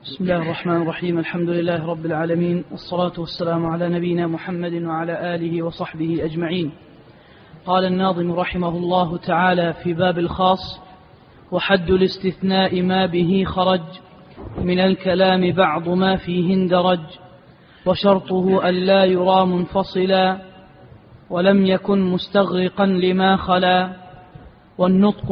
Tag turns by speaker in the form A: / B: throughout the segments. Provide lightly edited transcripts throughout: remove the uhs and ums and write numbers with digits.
A: بسم الله الرحمن الرحيم. الحمد لله رب العالمين، والصلاة والسلام على نبينا محمد وعلى آله وصحبه أجمعين. قال الناظم رحمه الله تعالى في باب الخاص: وحد الاستثناء ما به خرج من الكلام بعض ما فيه اندرج، وشرطه ألا يرى منفصلا ولم يكن مستغرقا لما خلا، والنطق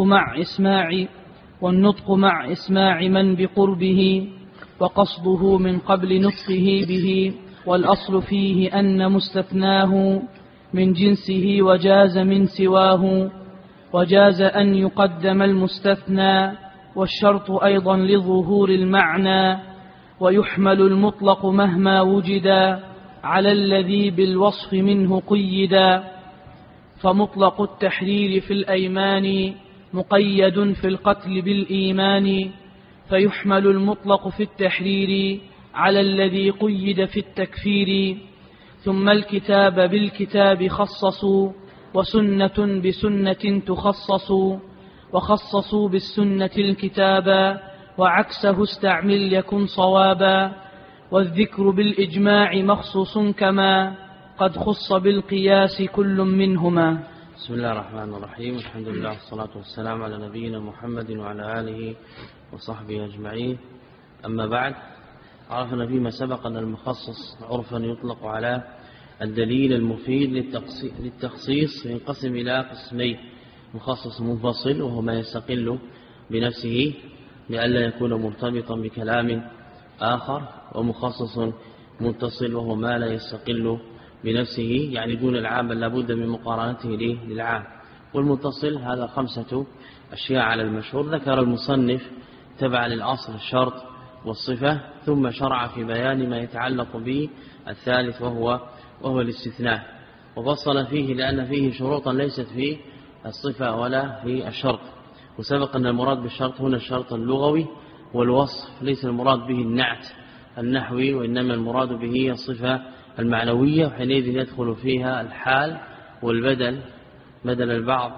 A: مع إسماع من بقربه، وقصده من قبل نطقه به، والأصل فيه أن مستثناه من جنسه وجاز من سواه، وجاز أن يقدم المستثنى، والشرط أيضا لظهور المعنى، ويحمل المطلق مهما وجدا على الذي بالوصف منه قيدا، فمطلق التحرير في الأيمان مقيد في القتل بالإيمان، فيحمل المطلق في التحرير على الذي قيد في التكفير. ثم الكتاب بالكتاب خصصوا، وسنة بسنة تخصصوا، وخصصوا بالسنة الكتابا، وعكسه استعمل يكن صوابا، والذكر بالإجماع مخصوص كما قد خص بالقياس كل منهما.
B: بسم الله الرحمن الرحيم. الحمد لله والصلاة والسلام على نبينا محمد وعلى آله وصحبه أجمعين. أما بعد، عرفنا فيما سبق أن المخصص عرفا يطلق على الدليل المفيد للتخصيص، ينقسم إلى قسمين: مخصص منفصل وهو ما يستقل بنفسه لئلا يكون مرتبطا بكلام آخر، ومخصص متصل وهو ما لا يستقل بنفسه يعني دون العام بل لابد من مقارنته للعام. والمتصل هذا 5 أشياء على المشهور. ذكر المصنف تبع للأصل الشرط والصفة، ثم شرع في بيان ما يتعلق به الثالث وهو الاستثناء، وفصل فيه لأن فيه شروطا ليست في الصفة ولا في الشرط. وسبق أن المراد بالشرط هنا الشرط اللغوي، والوصف ليس المراد به النعت النحوي، وإنما المراد به الصفة المعنوية، وحينئذ يدخل فيها الحال والبدل، بدل البعض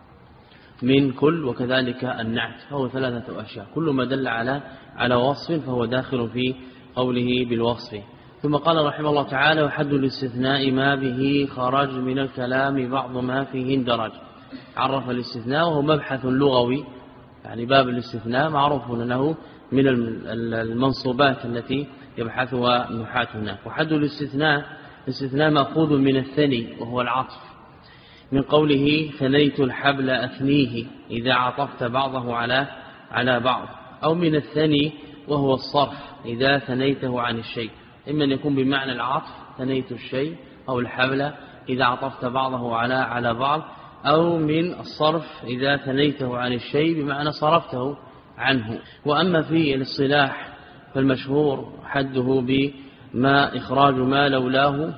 B: من كل، وكذلك النعت، فهو 3 أشياء. كل ما دل على وصف فهو داخل في قوله بالوصف. ثم قال رحمه الله تعالى: وحد الاستثناء ما به خرج من الكلام بعض ما فيه اندرج. عرف الاستثناء وهو مبحث لغوي، يعني باب الاستثناء معروف أنه من المنصوبات التي يبحثها النحاة هناك. وحد الاستثناء مأخوذ من الثني وهو العطف، من قوله ثنيت الحبل أثنيه إذا عطفت بعضه على بعض، أو من الثني وهو الصرف إذا ثنيته عن الشيء، إما أن يكون بمعنى العطف ثنيت الشيء أو الحبل إذا عطفت بعضه على بعض، أو من الصرف إذا ثنيته عن الشيء بمعنى صرفته عنه. وأما في الاصطلاح فالمشهور حده بما إخراج ما لولاه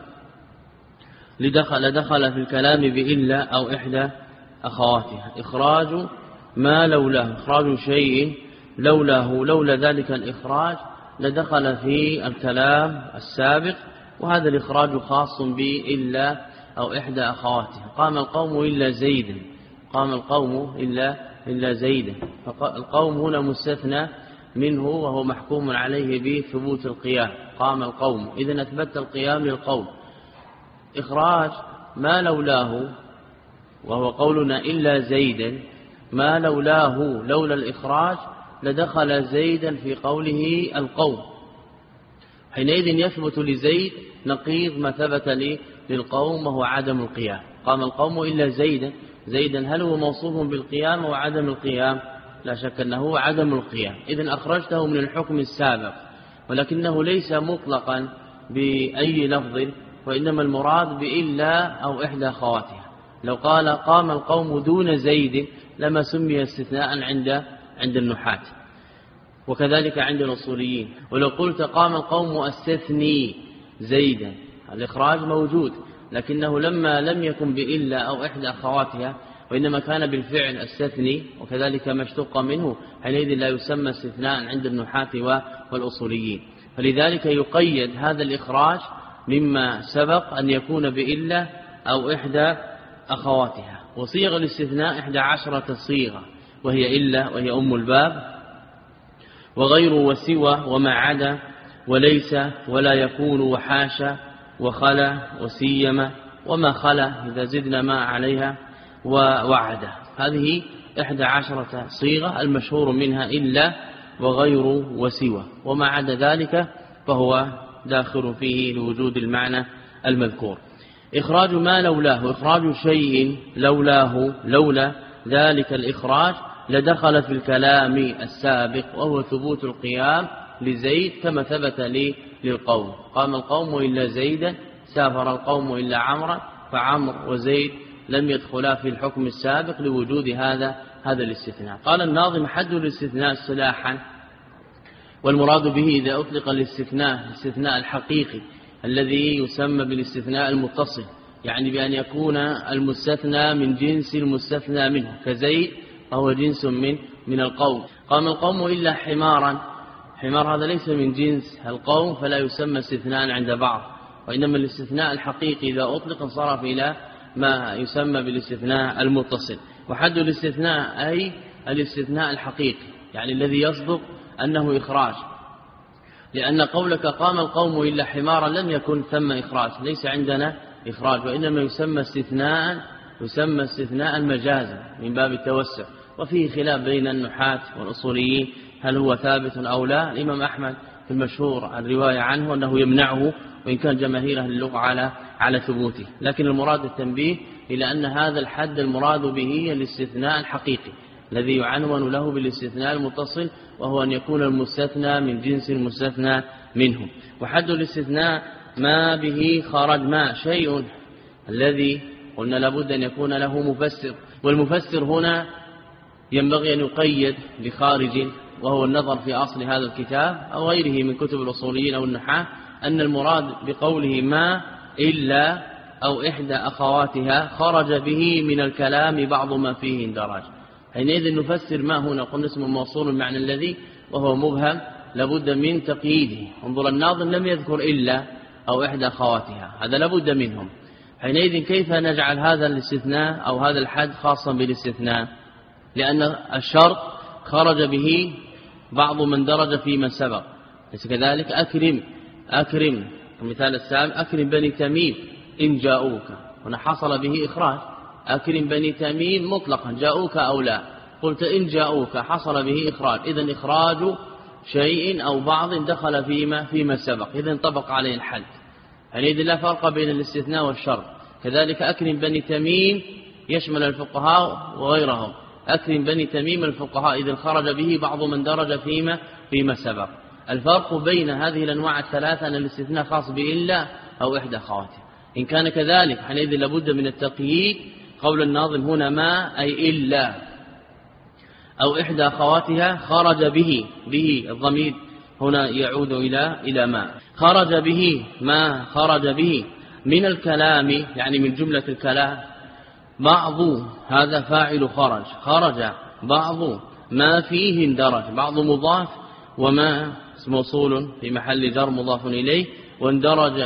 B: لدخل في الكلام بإلا أو إحدى أخواتها. إخراج ما لولاه، إخراج شيء لولاه، لولا ذلك الإخراج لدخل في الكلام السابق، وهذا الإخراج خاص بإلا أو إحدى أخواتها. قام القوم إلا زيد، قام القوم إلا زيد، فالقوم هنا مستثنى منه وهو محكوم عليه بثبوت القيام. قام القوم، إذن أثبت القيام للقوم. إخراج ما لولاه وهو قولنا إلا زيدا، ما لولاه لولا الإخراج لدخل زيدا في قوله القوم، حينئذ يثبت لزيد نقيض ما ثبت للقوم وهو عدم القيام. قام القوم إلا زيدا، زيدا هل هو موصوف بالقيام وعدم القيام؟ لا شك أنه عدم القيام، إذن أخرجته من الحكم السابق، ولكنه ليس مطلقا بأي لفظ، وإنما المراد بإلا أو إحدى أخواتها. لو قال قام القوم دون زيد لما سمي استثناء عند النحاة، وكذلك عند الأصوليين. ولو قلت قام القوم استثني زيدا، الإخراج موجود، لكنه لما لم يكن بإلا أو إحدى أخواتها، وإنما كان بالفعل استثني، وكذلك ما اشتق منه، حينئذ لا يسمى استثناء عند النحاة والأصوليين. فلذلك يقيد هذا الإخراج مما سبق أن يكون بإلا أو إحدى أخواتها. وصيغ الاستثناء 11 صيغة، وهي إلا وهي أم الباب، وغير وسوى وما عدا وليس ولا يكون وحاشا وخلا وسيما وما خلا إذا زدنا ما عليها ووعد. هذه 11 صيغة المشهور منها إلا وغير وسوى، وما عدا ذلك فهو داخل فيه لوجود المعنى المذكور. إخراج ما لولاه، إخراج شيء لولاه لولا ذلك الإخراج لدخل في الكلام السابق، وهو ثبوت القيام لزيد كما ثبت للقوم. قام القوم إلا زيدا، سافر القوم إلا عمرا، فعمر وزيد لم يدخلا في الحكم السابق لوجود هذا الاستثناء. قال الناظم: حد الاستثناء اصطلاحا، والمراد به إذا أطلق الاستثناء الحقيقي الذي يسمى بالاستثناء المتصل، يعني بأن يكون المستثنى من جنس المستثنى منه، كزيد فهو جنس من القوم. قام القوم إلا حمارا، حمار هذا ليس من جنس القوم فلا يسمى استثناء عند بعض، وإنما الاستثناء الحقيقي إذا أطلق انصرف إلى ما يسمى بالاستثناء المتصل. وحد الاستثناء أي الاستثناء الحقيقي، يعني الذي يصدق أنه إخراج، لأن قولك قام القوم إلا حمارا لم يكن ثم إخراج، ليس عندنا إخراج، وإنما يسمى استثناء مجازا من باب التوسع. وفيه خلاف بين النحاة والأصوليين هل هو ثابت أو لا. الإمام أحمد في المشهور الرواية عنه أنه يمنعه، وإن كان جماهير أهل اللغة على ثبوته، لكن المراد التنبيه إلى أن هذا الحد المراد به الاستثناء الحقيقي الذي يعنون له بالاستثناء المتصل، وهو أن يكون المستثنى من جنس المستثنى منه. وحد الاستثناء ما به خرج ما شيء الذي قلنا لابد أن يكون له مفسر، والمفسر هنا ينبغي أن يقيد بخارج، وهو النظر في أصل هذا الكتاب أو غيره من كتب الأصوليين أو النحاة، أن المراد بقوله ما إلا أو إحدى أخواتها خرج به من الكلام بعض ما فيه اندراج. حينئذ نفسر ما هنا، قلنا اسم موصول المعنى الذي وهو مبهم لابد من تقييده. انظر الناظم لم يذكر إلا أو إحدى أخواتها، هذا لابد منهم. حينئذ كيف نجعل هذا الاستثناء أو هذا الحد خاصا بالاستثناء؟ لأن الشرط خرج به بعض من درج في من سبق، ليس كذلك؟ أكرم المثال السابق أكرم بني تميم إن جاءوك، هنا حصل به إخراج. أكرم بني تميم مطلقا جاءوك أو لا، قلت إن جاءوك حصل به إخراج، إذن إخراج شيء أو بعض دخل فيما سبق، إذن طبق عليه الحد. يعني إذن لا فرق بين الاستثناء والشرط. كذلك أكرم بني تميم يشمل الفقهاء وغيرهم، أكرم بني تميم الفقهاء، إذن خرج به بعض من درج فيما سبق. الفرق بين هذه الأنواع الثلاثة أن الاستثناء خاص بإلا أو إحدى أخواته. إن كان كذلك حينئذ لابد من التقييد. قول الناظم هنا ما أي إلا أو إحدى أخواتها خرج به الضمير هنا يعود إلى ما خرج به، ما خرج به من الكلام، يعني من جملة الكلام. بعض هذا فاعل خرج بعض ما فيه اندرج، بعض مضاف وما اسم موصول في محل جر مضاف إليه، واندرج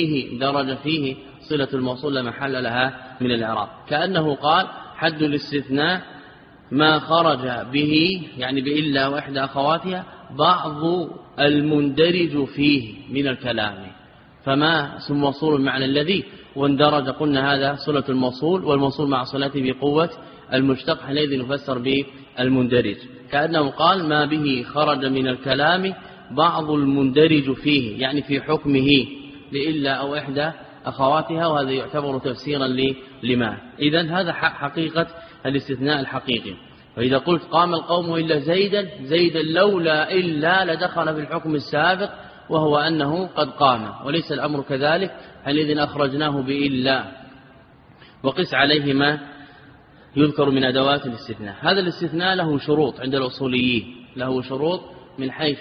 B: فيه صلة الموصول لا محل لها من الإعراب. كأنه قال حد الاستثناء ما خرج به، يعني بإلا وإحدى أخواتها، بعض المندرج فيه من الكلام. فما اسم موصول معنى الذي، واندرج قلنا هذا صلة الموصول، والموصول مع صلته بقوة المشتق، حينئذ نفسر بالمندرج. كأنه قال ما به خرج من الكلام بعض المندرج فيه، يعني في حكمه لإلا أو إحدى أخواتها، وهذا يعتبر تفسيرا لما. إذن هذا حقيقة الاستثناء الحقيقي. وإذا قلت قام القوم إلا زيدا لولا إلا لدخل في الحكم السابق، وهو أنه قد قام، وليس الأمر كذلك، حينئذ أخرجناه بإلا. وقس عليه ما يذكر من أدوات الاستثناء. هذا الاستثناء له شروط عند الأصوليين، له شروط من حيث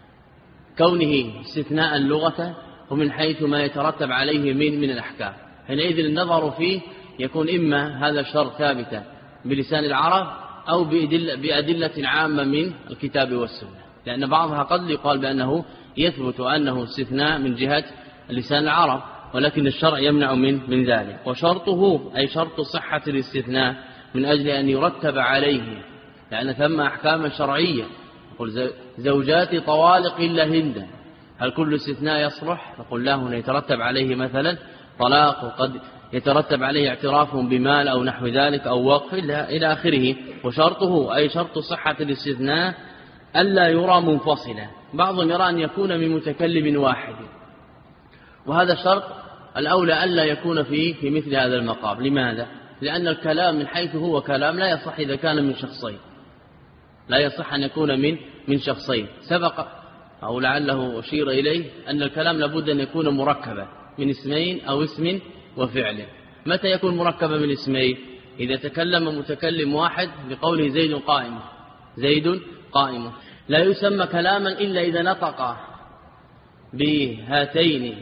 B: كونه استثناء اللغة، ومن حيث ما يترتب عليه من الأحكام. حينئذ النظر فيه يكون إما هذا الشرط ثابتا بلسان العرب أو بأدلة عامة من الكتاب والسنة، لأن بعضها قد يقال بأنه يثبت أنه استثناء من جهة لسان العرب، ولكن الشرع يمنع من ذلك. وشرطه أي شرط صحة الاستثناء من أجل أن يرتب عليه، لأن ثم أحكام شرعية قل زوجات طوالق إلا هند، هل كل استثناء يصلح؟ نقول لا، هنا يترتب عليه مثلا طلاق، وقد يترتب عليه اعتراف بمال أو نحو ذلك أو وقف إلى آخره. وشرطه أي شرط صحة الاستثناء ألا يرى منفصلا، بعضهم يرى أن يكون من متكلم واحد، وهذا الشرط الأولى ألا يكون في مثل هذا المقام. لماذا؟ لأن الكلام من حيث هو كلام لا يصح إذا كان من شخصين، لا يصح أن يكون من شخصين. سبق أو لعله أشير إليه أن الكلام لابد أن يكون مركبا من اسمين أو اسم وفعل. متى يكون مركبا من اسمين؟ إذا تكلم متكلم واحد بقوله زيد قائم، زيد قائم، لا يسمى كلاما إلا إذا نطق بهاتين